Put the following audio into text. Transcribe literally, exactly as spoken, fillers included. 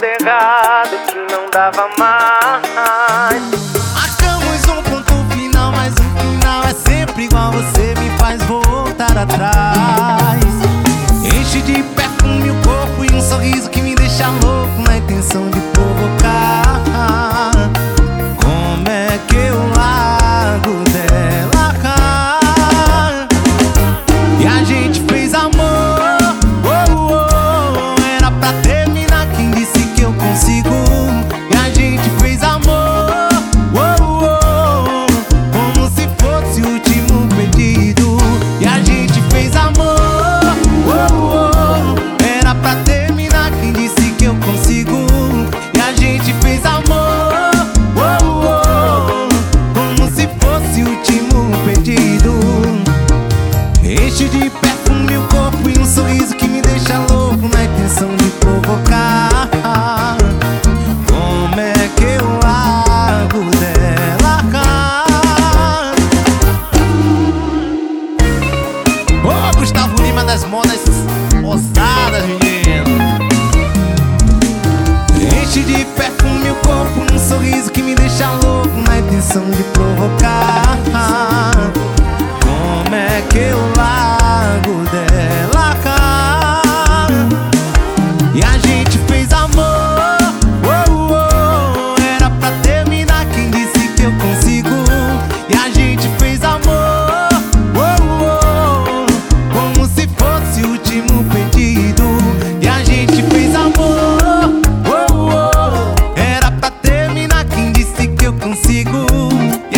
modo errado que não dava mais. Marcamos um ponto final, mas o final é sempre igual. Você me faz voltar atrás. Enche de perfume o corpo e um sorriso que me deixa louco na intenção de provocar. Como é que eu largo dela? E a gente fez amor, oh, oh, era pra terminar, quem disse que eu consigo? E a gente fez amor, oh, oh, como se fosse o último pedido. E a gente fez amor, oh, oh, era pra terminar, quem disse que eu consigo? E a gente fez amor, oh, oh, como se fosse o último pedido. Enche de perfume o corpo e um sorriso que me deixa louco na intenção de provocar. Como é que eu largo dela? Ô, oh, Gustavo Lima das modas ousadas, menino. Enche de perfume o corpo, um sorriso que me deixa louco na intenção de provocar. Como é que eu largo dela? E a gente fez amor, oh, oh, era pra terminar, quem disse que eu consigo? E a gente fez amor, oh, oh, como se fosse o último pedido. E a gente fez amor, oh, oh, era pra terminar, quem disse que eu consigo?